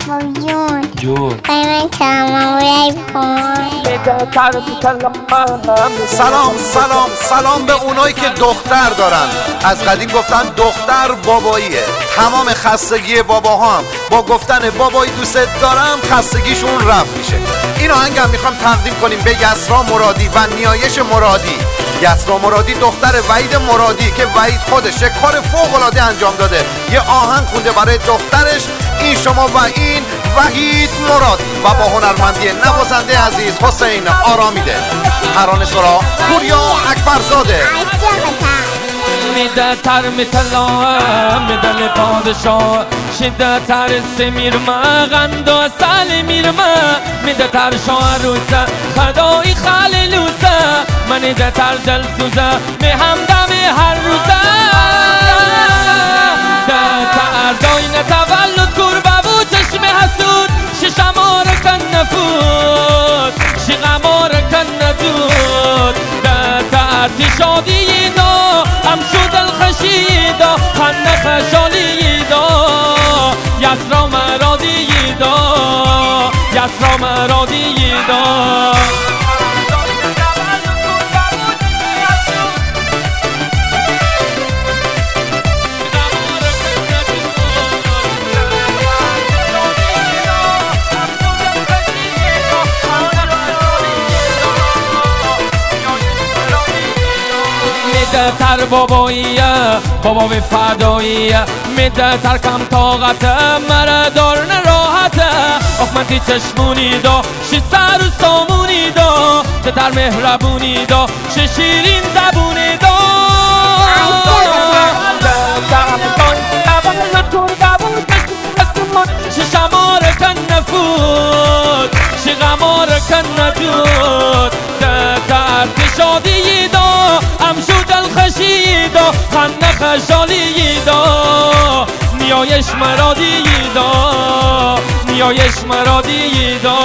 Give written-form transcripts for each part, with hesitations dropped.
جون سلام به اونایی که دختر دارن. از قدیم گفتن دختر باباییه. تمام خستگی باباها هم با گفتن بابایی دوست دارم خستگیشون رفت میشه. این آهنگ هم میخوام تقدیم کنیم به یسرا مرادی و نیایش مرادی. یسرا مرادی دختر وحید مرادی که وحید خودش یک کار فوق‌العاده انجام داده، یه آهنگ خونده برای دخترش. این شما و این وحید مرادی و با هنرمندی نوازنده عزیز حسین آرامیده. ترانه سرا پوریا اکبرزاده. میده تر میتلا میدل پادشاه شده تر سمیرمه غند و سال میرمه میده تر شاه روزه خدای خلیلوزه من ده تر دل سوزه می همدم هر روزه ده تر داین تولد کربه و چشم حسود ششمار کن نفود شغمار کن ندود ده تر تی شادی دا هم شد الخشیدا خنده خشالیدا یسرا مرادیدا یسرا مرادیدا میده تر باباییه بابا به فداییه میده تر کم طاقته مردار نراحته اخمنتی چشمونی دا شی سر و سامونی دا ده تر مهربونی دا شی شیرین زبونی دا شی شمار کن نفود شی غمار کن ندود ده تر شادی دا هم شد الخشیدا خنده خشالیدا نیایش مرادیدا نیایش مرادیدا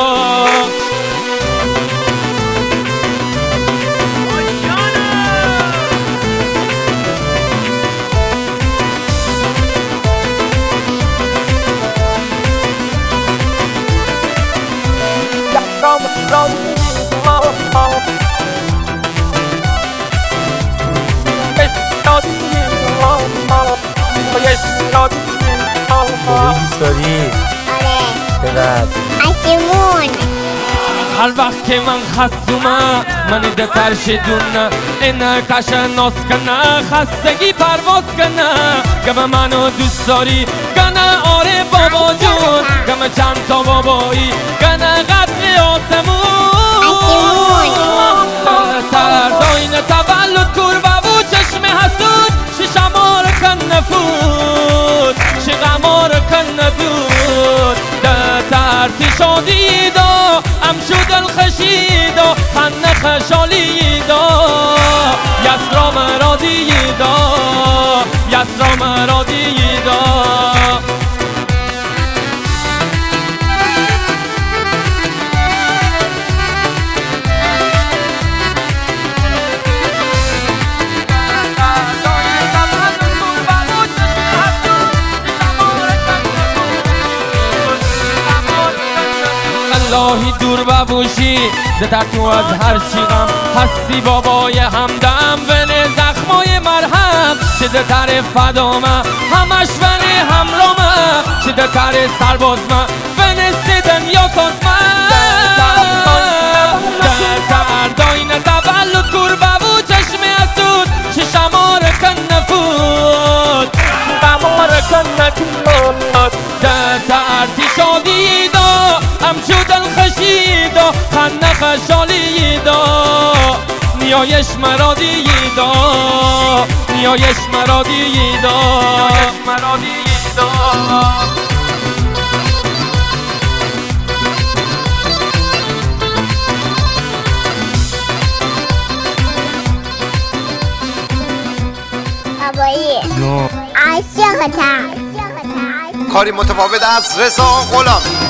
دوست داری؟ چقدر؟ هر وقت که من خستومه من ده ترشدونه اینه کشه ناس کنه خستگی پرواز کنه گمه منو دوست داری گنه آره بابا جون گمه چند تا بابایی گنه قدر آسمون تر داین تولد کربه و چشم حسود ششمار کن نفود شغمار کن ندود ده ترتی شادی دا هم شد الخشیدا خنده خشالیدا یسرا مرادیدا یسرا مرادیدا اللهی دور ببوشی ده تو از هر چی غم هستی بابای همدم ونه زخمای مرهم چه ده تر فدامه همش ونه همرامه چه ده تر سربازمه ونه سیدن یا سازمه ده تر داین تولد کربه و چشم حسود چه شمار کن نفود شمار کن ندود ده تر تی شادی دا هم شد الخشیدا خنده خشالیدا نیایش مرادیدا نیایش مرادیدا نیایش مرادیدا کاری متفاوت از رضا غلامی.